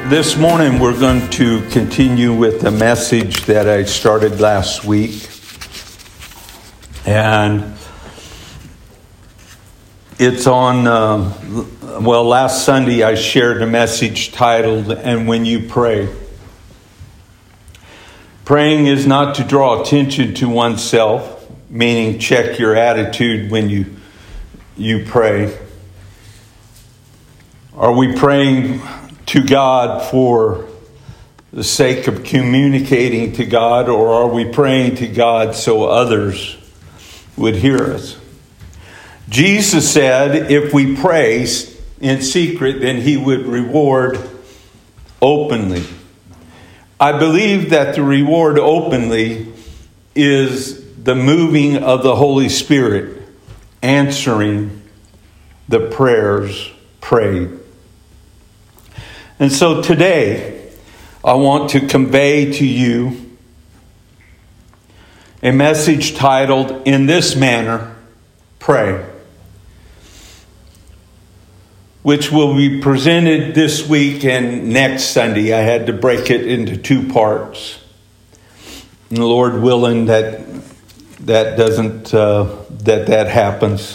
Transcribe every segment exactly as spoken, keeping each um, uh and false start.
This morning we're going to continue with the message that I started last week. And it's on, uh, well, last Sunday I shared a message titled, "And When You Pray." Praying is not to draw attention to oneself, meaning check your attitude when you, you pray. Are we praying to God for the sake of communicating to God, or are we praying to God so others would hear us? Jesus said if we pray in secret, then he would reward openly. I believe that the reward openly is the moving of the Holy Spirit, answering the prayers prayed. And so today, I want to convey to you a message titled, "In This Manner, Pray," which will be presented this week and next Sunday. I had to break it into two parts. And Lord willing, that that doesn't uh, that that happens.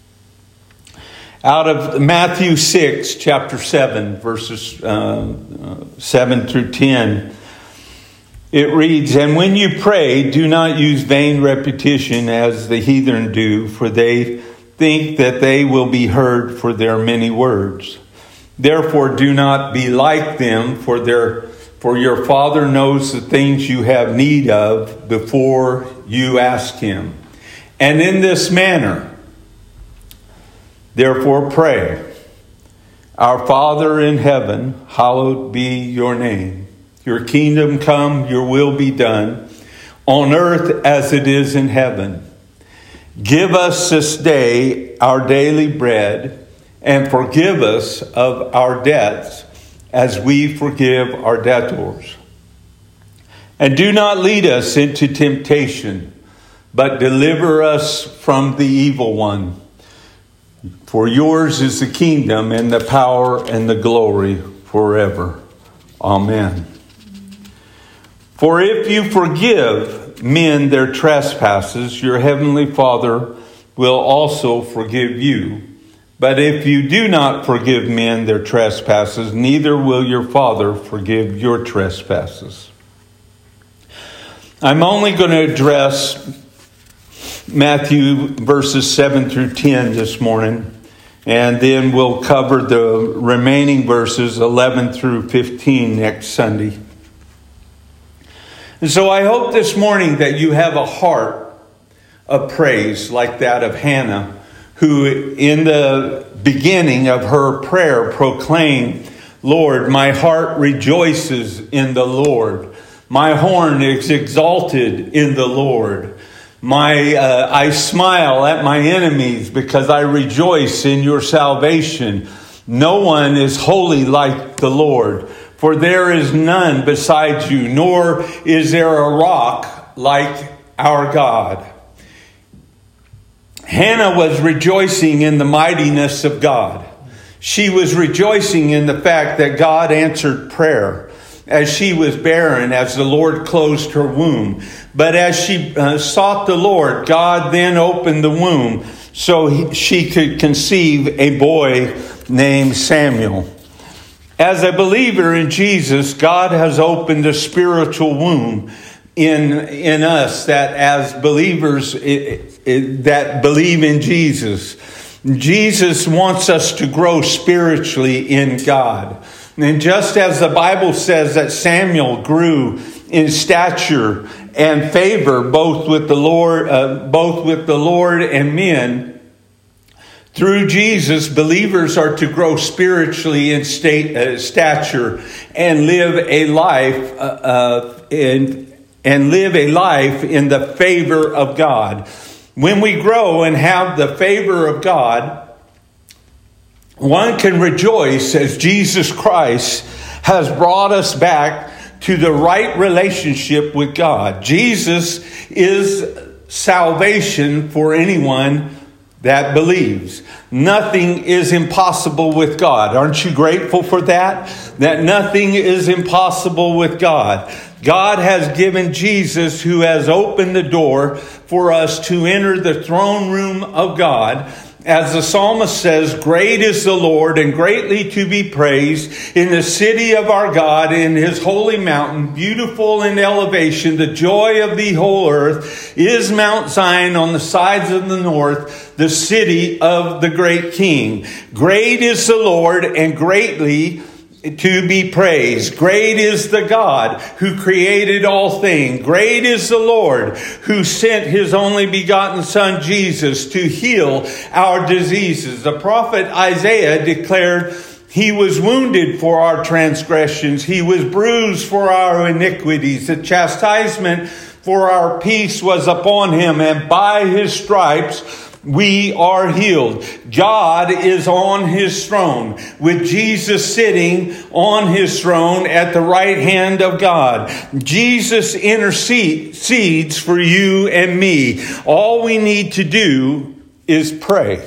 Out of Matthew six, chapter seven, verses uh, seven through ten, it reads, "And when you pray, do not use vain repetition as the heathen do, for they think that they will be heard for their many words. Therefore, do not be like them, for their for your Father knows the things you have need of before you ask him. And in this manner, therefore pray, Our Father in heaven, hallowed be your name. Your kingdom come, your will be done, on earth as it is in heaven. Give us this day our daily bread, and forgive us of our debts as we forgive our debtors. And do not lead us into temptation, but deliver us from the evil one. For yours is the kingdom and the power and the glory forever. Amen. For if you forgive men their trespasses, your heavenly Father will also forgive you. But if you do not forgive men their trespasses, neither will your Father forgive your trespasses." I'm only going to address Matthew verses seven through ten this morning, and then we'll cover the remaining verses eleven through fifteen next Sunday. And so I hope this morning that you have a heart of praise like that of Hannah, who in the beginning of her prayer proclaimed, "Lord, my heart rejoices in the Lord. My horn is exalted in the Lord. My uh, I smile at my enemies because I rejoice in your salvation. No one is holy like the Lord, for there is none besides you, nor is there a rock like our God." Hannah was rejoicing in the mightiness of God. She was rejoicing in the fact that God answered prayer as she was barren, as the Lord closed her womb. But as she uh, sought the Lord, God then opened the womb so he, she could conceive a boy named Samuel. As a believer in Jesus, God has opened a spiritual womb in in us, that as believers it, it, that believe in Jesus. Jesus wants us to grow spiritually in God. And just as the Bible says that Samuel grew in stature and favor both with the Lord, uh, both with the Lord and men, through Jesus, believers are to grow spiritually in state, uh, stature and live a life uh, uh, in, and live a life in the favor of God. When we grow and have the favor of God, one can rejoice as Jesus Christ has brought us back to the right relationship with God. Jesus is salvation for anyone that believes. Nothing is impossible with God. Aren't you grateful for that? That nothing is impossible with God. God has given Jesus, who has opened the door for us to enter the throne room of God. As the psalmist says, great is the Lord and greatly to be praised in the city of our God, in his holy mountain, beautiful in elevation. The joy of the whole earth is Mount Zion on the sides of the north, the city of the great King. Great is the Lord and greatly to be praised. Great is the God who created all things. Great is the Lord who sent his only begotten Son Jesus to heal our diseases. The prophet Isaiah declared, he was wounded for our transgressions. He was bruised for our iniquities. The chastisement for our peace was upon him, and by his stripes we are healed. God is on his throne, with Jesus sitting on his throne at the right hand of God. Jesus intercedes for you and me. All we need to do is pray.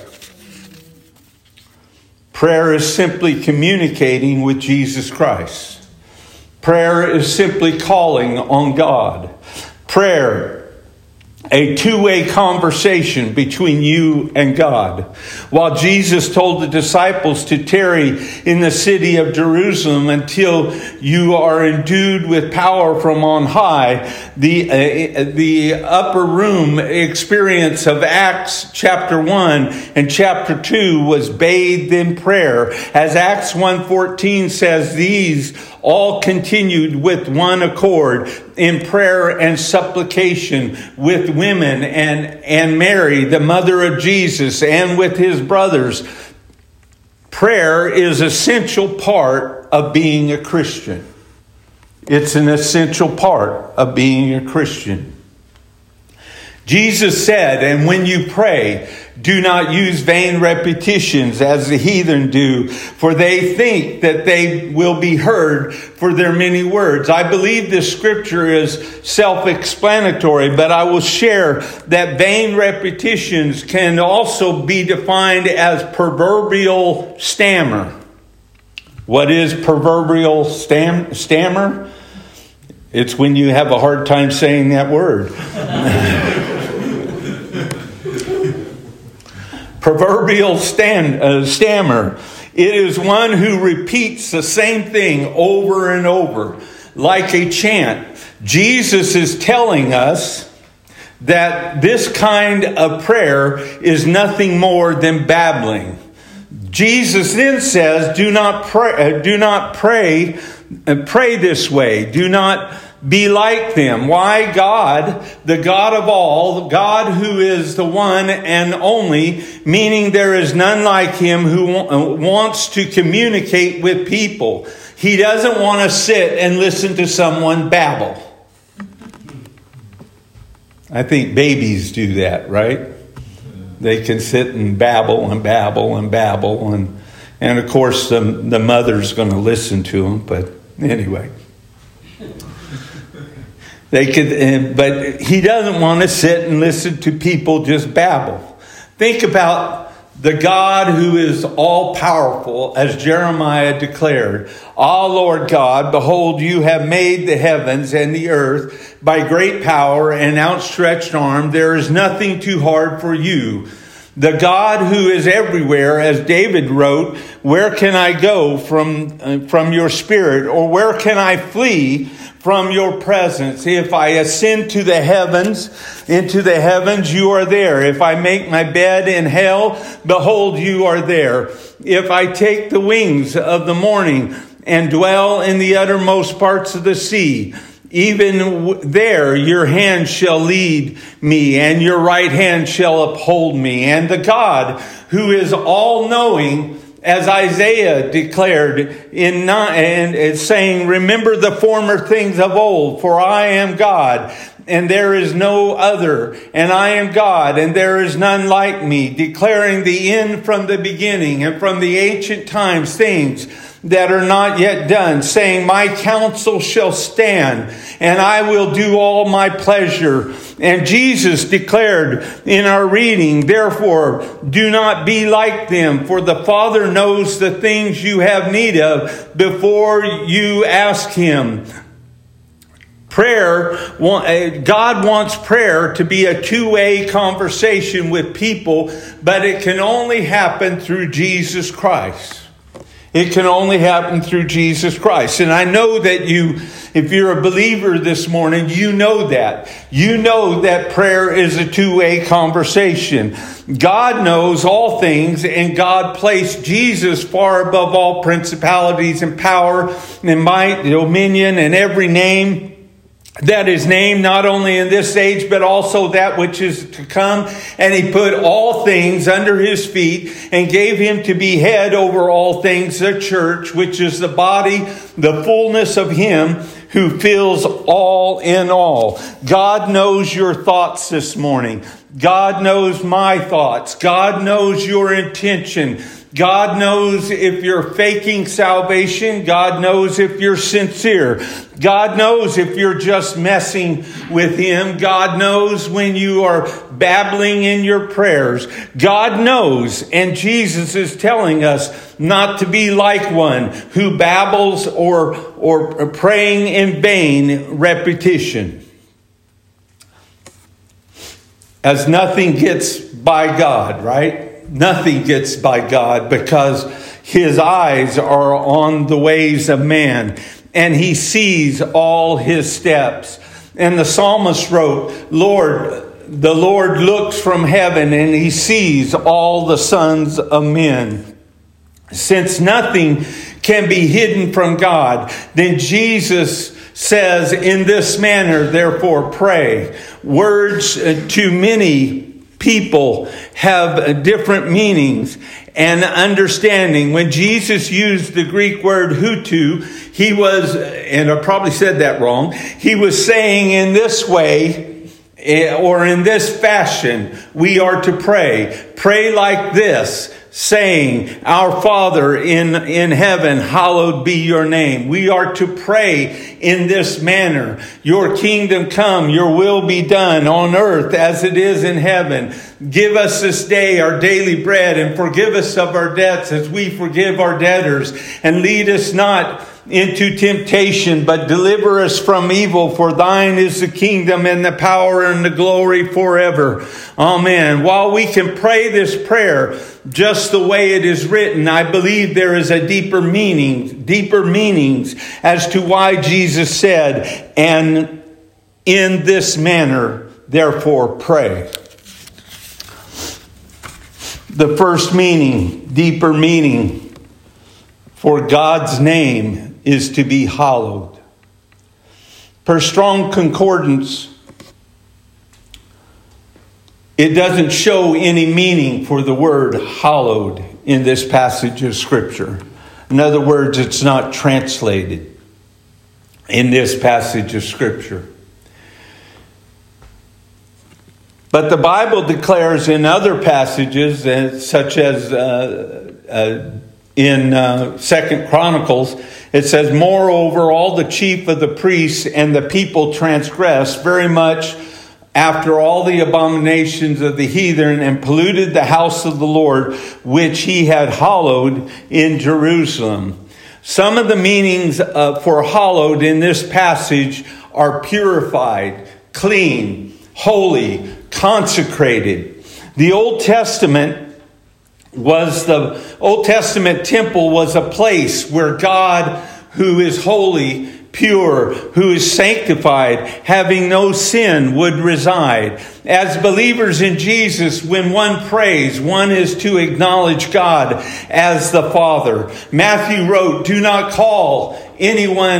Prayer is simply communicating with Jesus Christ. Prayer is simply calling on God. Prayer, a two-way conversation between you and God. While Jesus told the disciples to tarry in the city of Jerusalem until you are endued with power from on high, the uh, the upper room experience of Acts chapter one and chapter two was bathed in prayer. As Acts one fourteen says, these all continued with one accord in prayer and supplication with women and, and Mary, the mother of Jesus, and with his brothers. Prayer is an essential part of being a Christian. It's an essential part of being a Christian. Jesus said, and when you pray, do not use vain repetitions as the heathen do, for they think that they will be heard for their many words. I believe this scripture is self-explanatory, but I will share that vain repetitions can also be defined as proverbial stammer. What is proverbial stam- stammer? It's when you have a hard time saying that word. Proverbial stand, uh, stammer. It is one who repeats the same thing over and over, like a chant. Jesus is telling us that this kind of prayer is nothing more than babbling. Jesus then says, "Do not pray. Uh, do not pray. Uh, pray this way. Do not be like them." Why? God, the God of all, God who is the one and only, meaning there is none like him, who wants to communicate with people. He doesn't want to sit and listen to someone babble. I think babies do that, right? They can sit and babble and babble and babble. And, and of course, the, the mother's going to listen to them. But anyway. They could, but he doesn't want to sit and listen to people just babble. Think about the God who is all powerful, as Jeremiah declared. "Ah, Lord God, behold, you have made the heavens and the earth by great power and outstretched arm. There is nothing too hard for you. The God who is everywhere," as David wrote, "where can I go from, uh, from your spirit? Or where can I flee from your presence? If I ascend to the heavens, into the heavens, you are there. If I make my bed in hell, behold, you are there. If I take the wings of the morning and dwell in the uttermost parts of the sea, even there your hand shall lead me, and your right hand shall uphold me." And the God who is all-knowing, as Isaiah declared in and saying, "Remember the former things of old, for I am God, and there is no other, and I am God, and there is none like me, declaring the end from the beginning, and from the ancient times things that are not yet done, saying, my counsel shall stand, and I will do all my pleasure. And Jesus declared in our reading, therefore, do not be like them, for the Father knows the things you have need of before you ask Him. Prayer, God wants prayer to be a two-way conversation with people, but it can only happen through Jesus Christ. It can only happen through Jesus Christ. And I know that you, if you're a believer this morning, you know that. You know that prayer is a two-way conversation. God knows all things, and God placed Jesus far above all principalities and power and might, dominion, and every name that is named, not only in this age, but also that which is to come. And He put all things under His feet and gave Him to be head over all things, the church, which is the body, the fullness of Him who fills all in all. God knows your thoughts this morning. God knows my thoughts. God knows your intention. God knows if you're faking salvation. God knows if you're sincere. God knows if you're just messing with Him. God knows when you are babbling in your prayers. God knows. And Jesus is telling us not to be like one who babbles or, or praying in vain repetition. As nothing gets by God, right? Nothing gets by God because His eyes are on the ways of man and He sees all his steps. And the psalmist wrote, Lord, the Lord looks from heaven and He sees all the sons of men. Since nothing can be hidden from God, then Jesus says in this manner, therefore pray. Words to many people have different meanings and understanding. When Jesus used the Greek word hutu, He was, and I probably said that wrong, He was saying in this way, or in this fashion, we are to pray. Pray like this, saying, Our Father in, in heaven, hallowed be your name. We are to pray in this manner. Your kingdom come, your will be done on earth as it is in heaven. Give us this day our daily bread, and forgive us of our debts as we forgive our debtors. And lead us not into temptation, but deliver us from evil. For thine is the kingdom and the power and the glory forever. Amen. While we can pray this prayer just the way it is written, I believe there is a deeper meaning, deeper meanings as to why Jesus said, and in this manner, therefore pray. The first meaning, deeper meaning, for God's name is to be hallowed. Per Strong Concordance, it doesn't show any meaning for the word hallowed in this passage of Scripture. In other words, it's not translated in this passage of Scripture. But the Bible declares in other passages, uh, such as uh, uh, in uh, Second Chronicles, it says, Moreover, all the chief of the priests and the people transgressed very much after all the abominations of the heathen, and polluted the house of the Lord, which He had hallowed in Jerusalem. Some of the meanings uh, for hallowed in this passage are purified, clean, holy, consecrated. The Old Testament was the Old Testament temple was a place where God, who is holy, pure, who is sanctified, having no sin, would reside. As believers in Jesus, when one prays, one is to acknowledge God as the Father. Matthew wrote, Do not call anyone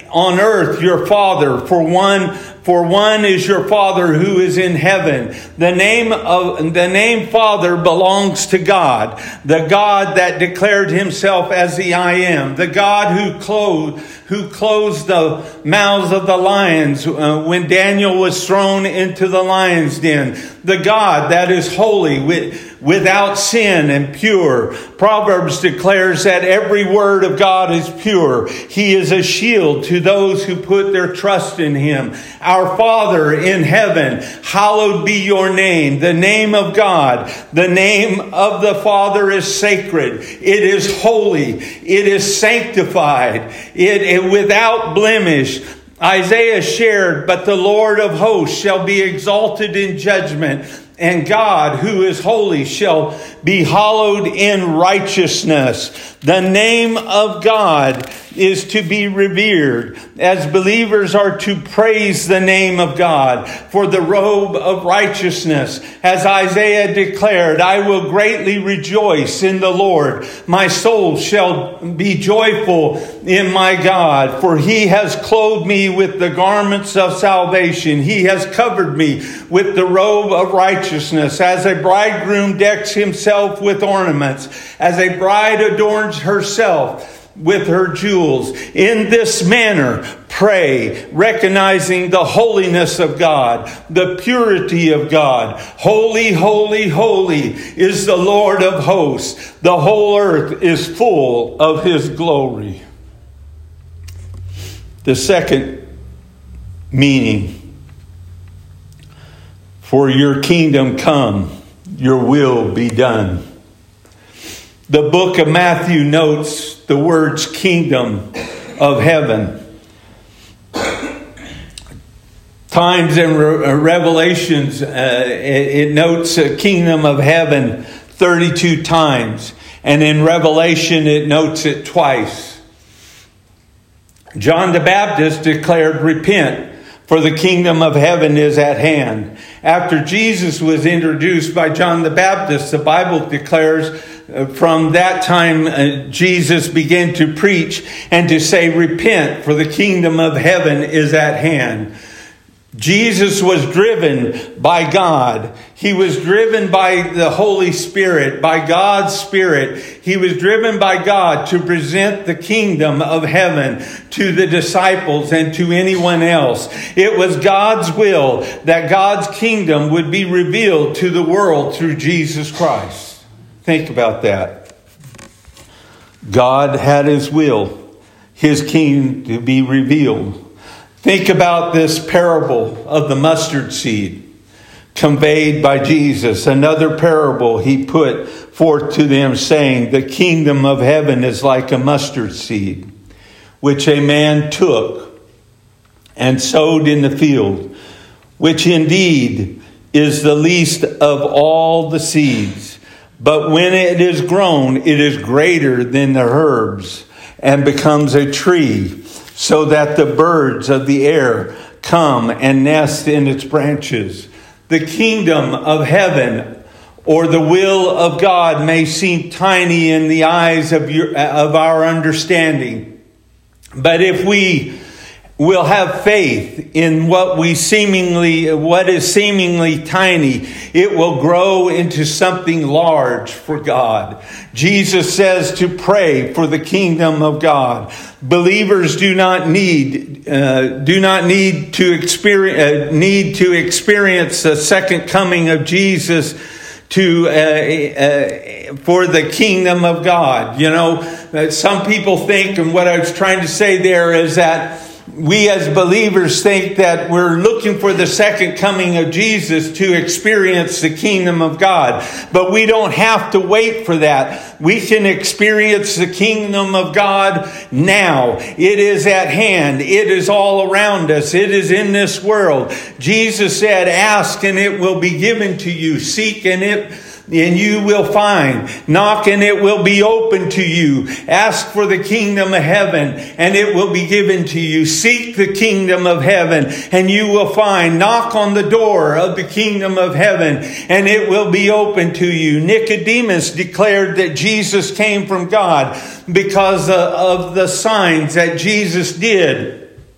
on earth your Father, for one for one is your Father who is in heaven. The name of the name Father belongs to God, the God that declared himself as the I Am, the God who clothed who closed the mouths of the lions uh, when Daniel was thrown into the lion's den, the God that is holy, with, without sin and pure. Proverbs declares that every word of God is pure. He is a shield to those who put their trust in him. Our Father in heaven, hallowed be your name. The name of God, the name of the Father is sacred. It is holy. It is sanctified. It, it without blemish. Isaiah shared, but the Lord of hosts shall be exalted in judgment, and God, who is holy, shall be hallowed in righteousness. The name of God is to be revered. As believers are to praise the name of God for the robe of righteousness. As Isaiah declared, I will greatly rejoice in the Lord. My soul shall be joyful in my God, for he has clothed me with the garments of salvation. He has covered me with the robe of righteousness. As a bridegroom decks himself with ornaments, as a bride adorns herself with her jewels. In this manner, pray, recognizing the holiness of God, the purity of God. Holy, holy, holy is the Lord of hosts. The whole earth is full of his glory. The second meaning, for your kingdom come, your will be done. The book of Matthew notes the words kingdom of heaven. Times in Re- Revelations, uh, it, it notes a kingdom of heaven thirty-two times. And in Revelation, it notes it twice. John the Baptist declared, repent, for the kingdom of heaven is at hand. After Jesus was introduced by John the Baptist, the Bible declares uh, from that time uh, Jesus began to preach and to say, repent, for the kingdom of heaven is at hand. Jesus was driven by God. He was driven by the Holy Spirit, by God's Spirit. He was driven by God to present the kingdom of heaven to the disciples and to anyone else. It was God's will that God's kingdom would be revealed to the world through Jesus Christ. Think about that. God had his will, his kingdom to be revealed. Think about this parable of the mustard seed conveyed by Jesus. Another parable he put forth to them, saying, the kingdom of heaven is like a mustard seed, which a man took and sowed in the field, which indeed is the least of all the seeds. But when it is grown, it is greater than the herbs and becomes a tree, so that the birds of the air come and nest in its branches. The kingdom of heaven, or the will of God, may seem tiny in the eyes of your, of our understanding. But if we will have faith in what we seemingly, what is seemingly tiny, it will grow into something large for God. Jesus says to pray for the kingdom of God. Believers do not need uh, do not need to experience uh, need to experience the second coming of Jesus to uh, uh, for the kingdom of God. You know, some people think, and what I was trying to say there is that we as believers think that we're looking for the second coming of Jesus to experience the kingdom of God. But we don't have to wait for that. We can experience the kingdom of God now. It is at hand. It is all around us. It is in this world. Jesus said, ask and it will be given to you. Seek and it and you will find. Knock and it will be open to you. Ask for the kingdom of heaven and it will be given to you. Seek the kingdom of heaven and you will find. Knock on the door of the kingdom of heaven and it will be open to you. Nicodemus declared that Jesus came from God because of the signs that Jesus did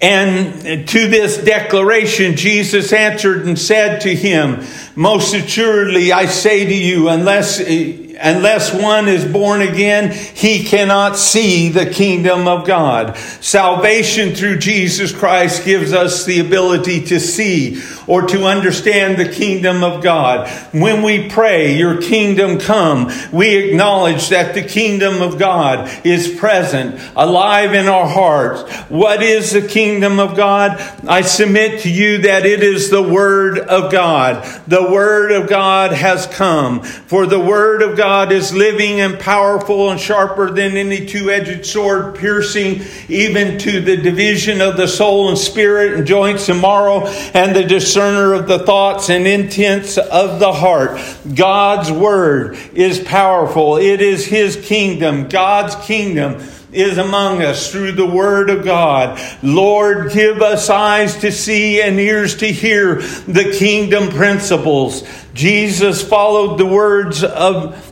And to this declaration, Jesus answered and said to him, most assuredly, I say to you, unless, unless one is born again, he cannot see the kingdom of God. Salvation through Jesus Christ gives us the ability to see or to understand the kingdom of God. When we pray, your kingdom come, we acknowledge that the kingdom of God is present, alive in our hearts. What is the kingdom of God? I submit to you that it is the Word of God. The Word of God has come. For the Word of God is living and powerful and sharper than any two-edged sword, piercing even to the division of the soul and spirit and joints and marrow, and the discerner of the thoughts and intents of the heart. God's Word is powerful. It is His kingdom. God's kingdom is among us through the Word of God. Lord, give us eyes to see and ears to hear the kingdom principles. Jesus followed the words of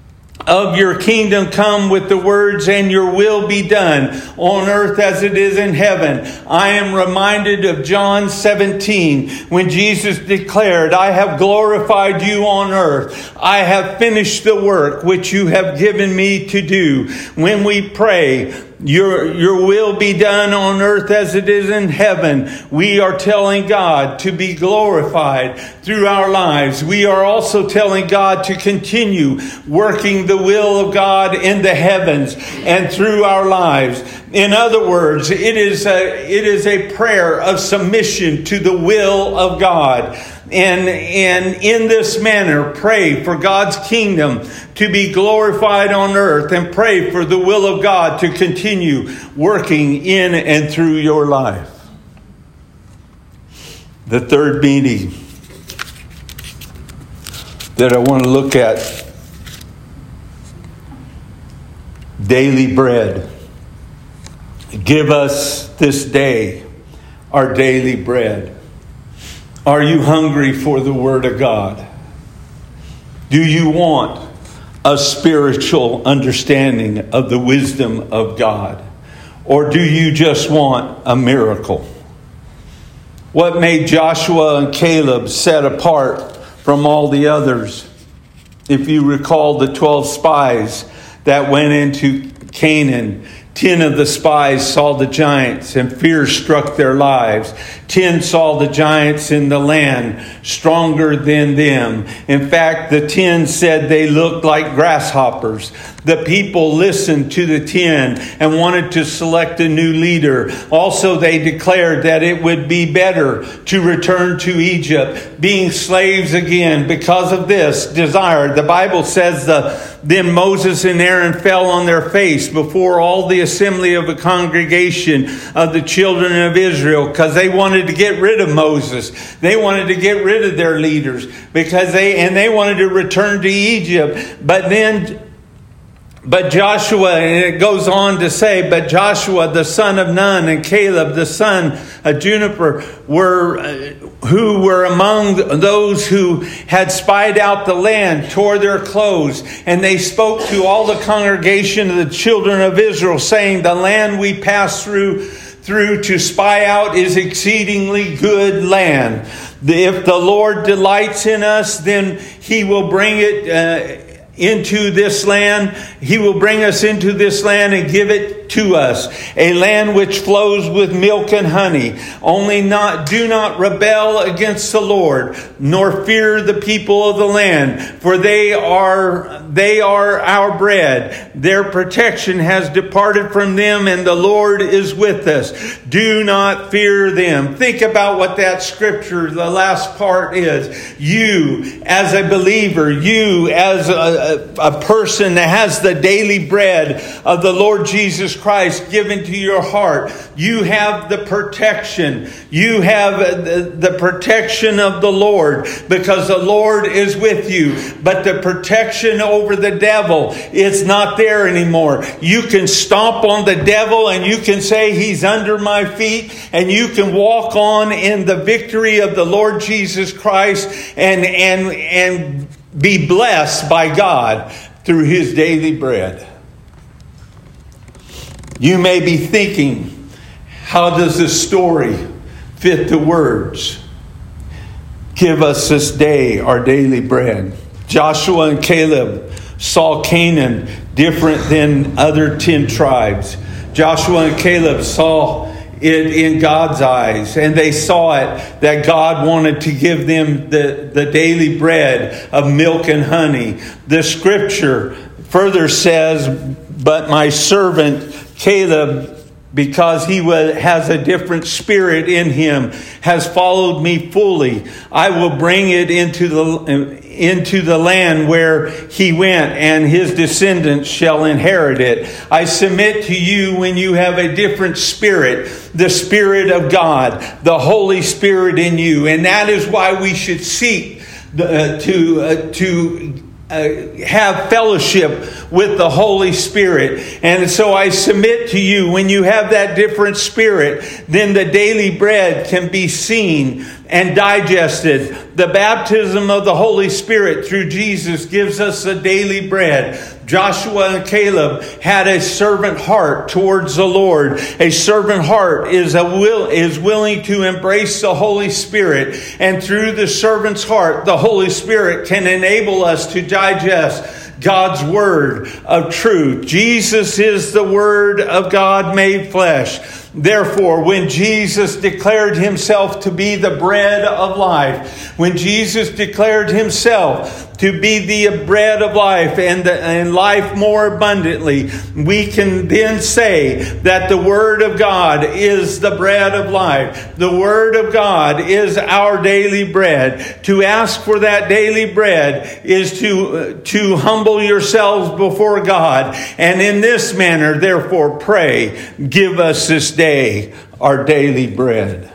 of your kingdom come with the words, and your will be done on earth as it is in heaven. I am reminded of John seventeen, when Jesus declared, I have glorified you on earth. I have finished the work which you have given me to do. When we pray, Your, your will be done on earth as it is in heaven, we are telling God to be glorified through our lives. We are also telling God to continue working the will of God in the heavens and through our lives. In other words, it is a, it is a prayer of submission to the will of God. And, and in this manner, pray for God's kingdom to be glorified on earth, and pray for the will of God to continue working in and through your life. The third meaning that I want to look at, daily bread. Give us this day our daily bread. Are you hungry for the Word of God? Do you want a spiritual understanding of the wisdom of God? Or do you just want a miracle? What made Joshua and Caleb set apart from all the others? If you recall the twelve spies that went into Canaan, ten of the spies saw the giants, and fear struck their lives. Ten saw the giants in the land, stronger than them. In fact, the ten said they looked like grasshoppers. The people listened to the ten and wanted to select a new leader. Also, they declared that it would be better to return to Egypt, being slaves again. Because of this desire, the Bible says the Then Moses and Aaron fell on their face before all the assembly of the congregation of the children of Israel, because they wanted to get rid of Moses. They wanted to get rid of their leaders because they and they wanted to return to Egypt. But then But Joshua, and it goes on to say, but Joshua the son of Nun and Caleb the son of Juniper were, uh, who were among those who had spied out the land, tore their clothes, and they spoke to all the congregation of the children of Israel, saying, the land we passed through through to spy out is exceedingly good land. If the Lord delights in us, then He will bring it uh, into this land. He will bring us into this land and give it to us, a land which flows with milk and honey. Only not do not rebel against the Lord, nor fear the people of the land, for they are they are our bread. Their protection has departed from them, and the Lord is with us. Do not fear them. Think about what that scripture, the last part, is. You as a believer, you as a, a, a person that has the daily bread of the Lord Jesus Christ given to your heart, you have the protection. You have the, the protection of the Lord, because the Lord is with you. But the protection over the devil is not there anymore. You can stomp on the devil and you can say he's under my feet, and you can walk on in the victory of the Lord Jesus Christ and and and be blessed by God through His daily bread. You may be thinking, How does this story fit the words? Give us this day our daily bread. Joshua and Caleb saw Canaan different than other ten tribes. Joshua and Caleb saw it in God's eyes, and they saw it that God wanted to give them the, the daily bread of milk and honey. The scripture further says, but my servant Caleb, because he was, has a different spirit in him, has followed me fully. I will bring it into the into the land where he went, and his descendants shall inherit it. I submit to you, when you have a different spirit, the Spirit of God, the Holy Spirit in you, and that is why we should seek uh, to uh, to. Uh, have fellowship with the Holy Spirit. And so I submit to you, when you have that different spirit, then the daily bread can be seen and digested. The baptism of the Holy Spirit through Jesus gives us the daily bread. Joshua and Caleb had a servant heart towards the Lord. A servant heart is a will is willing to embrace the Holy Spirit, and through the servant's heart, the Holy Spirit can enable us to digest God's word of truth. Jesus is the Word of God made flesh. Therefore, when Jesus declared himself to be the bread of life, when Jesus declared himself to be the bread of life and, the, and life more abundantly, we can then say that the Word of God is the bread of life. The Word of God is our daily bread. To ask for that daily bread is to, uh, to humble yourselves before God. And in this manner, therefore, pray, give us this day our daily bread.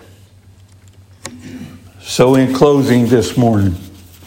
So in closing this morning,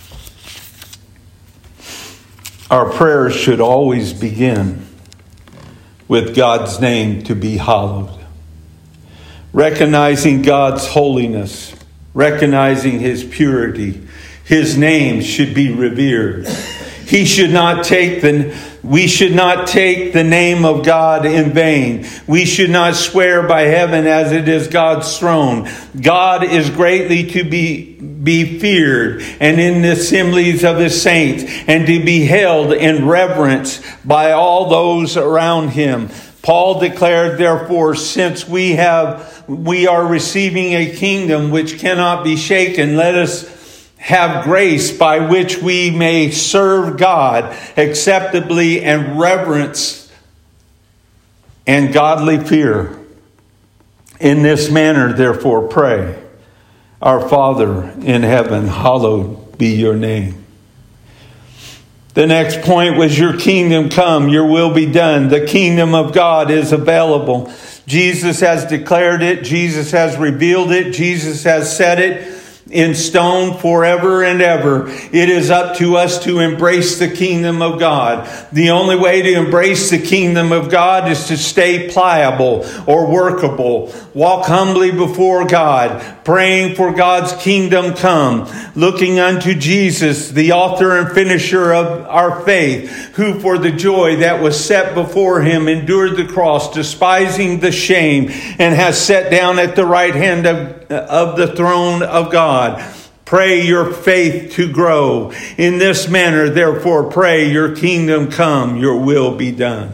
our prayers should always begin with God's name to be hallowed. Recognizing God's holiness, recognizing His purity, His name should be revered. He should not take the, we should not take the name of God in vain. We should not swear by heaven as it is God's throne. God is greatly to be be feared, and in the assemblies of His saints, and to be held in reverence by all those around Him. Paul declared, therefore, since we have we are receiving a kingdom which cannot be shaken, let us have grace by which we may serve God acceptably and reverence and godly fear. In this manner, therefore, pray. Our Father in heaven, hallowed be your name. The next point was, your kingdom come, your will be done. The kingdom of God is available. Jesus has declared it. Jesus has revealed it. Jesus has said it in stone forever and ever. It is up to us to embrace the kingdom of God. The only way to embrace the kingdom of God is to stay pliable or workable. Walk humbly before God, praying for God's kingdom come, looking unto Jesus, the author and finisher of our faith, who for the joy that was set before him endured the cross, despising the shame, and has sat down at the right hand of, of the throne of God. Pray your faith to grow. In this manner, therefore, pray your kingdom come, your will be done.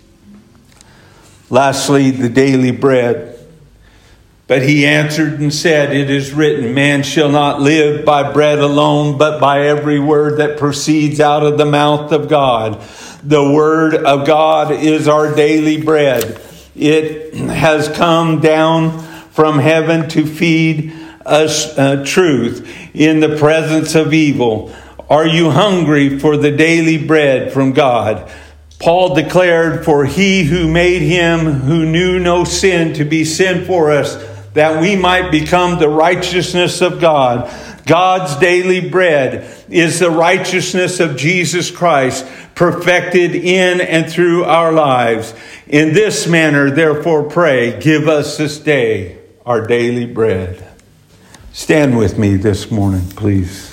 Lastly, the daily bread. But he answered and said, it is written, man shall not live by bread alone, but by every word that proceeds out of the mouth of God. The word of God is our daily bread. It has come down from heaven to feed us uh, truth in the presence of evil. Are you hungry for the daily bread from God? Paul declared, for he who made him who knew no sin to be sin for us, that we might become the righteousness of God. God's daily bread is the righteousness of Jesus Christ, perfected in and through our lives. In this manner, therefore, pray, give us this day our daily bread. Stand with me this morning, please.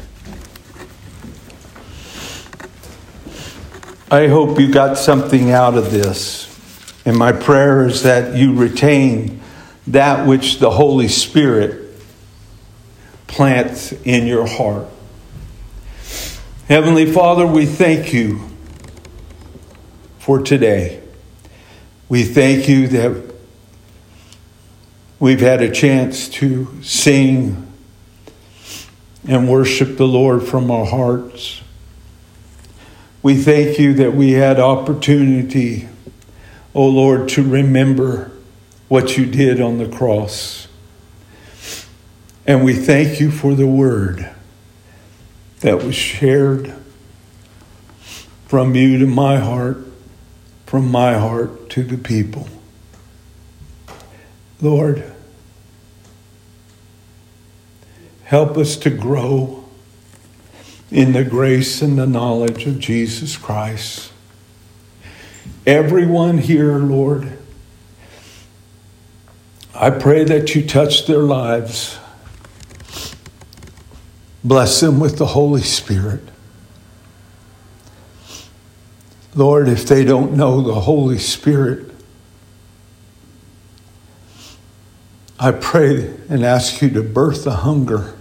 I hope you got something out of this. And my prayer is that you retain that which the Holy Spirit plants in your heart. Heavenly Father, we thank you for today. We thank you that we've had a chance to sing and worship the Lord from our hearts. We thank you that we had opportunity, O Lord, to remember what you did on the cross. And we thank you for the word that was shared from you to my heart, from my heart to the people. Lord, help us to grow in the grace and the knowledge of Jesus Christ. Everyone here, Lord, I pray that you touch their lives. Bless them with the Holy Spirit. Lord, if they don't know the Holy Spirit, I pray and ask you to birth a hunger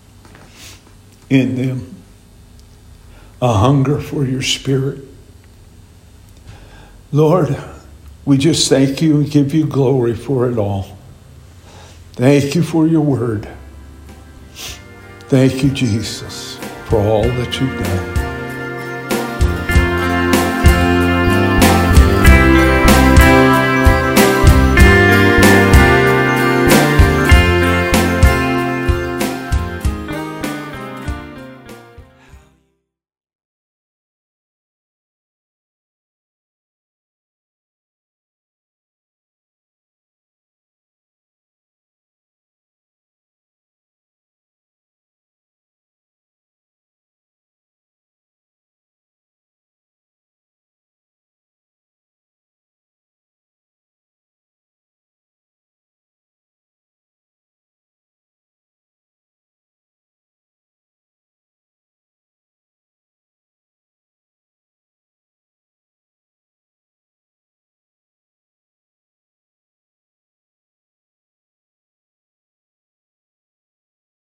in them, a hunger for your Spirit. Lord, we just thank you and give you glory for it all. Thank you for your word. Thank you, Jesus, for all that you've done.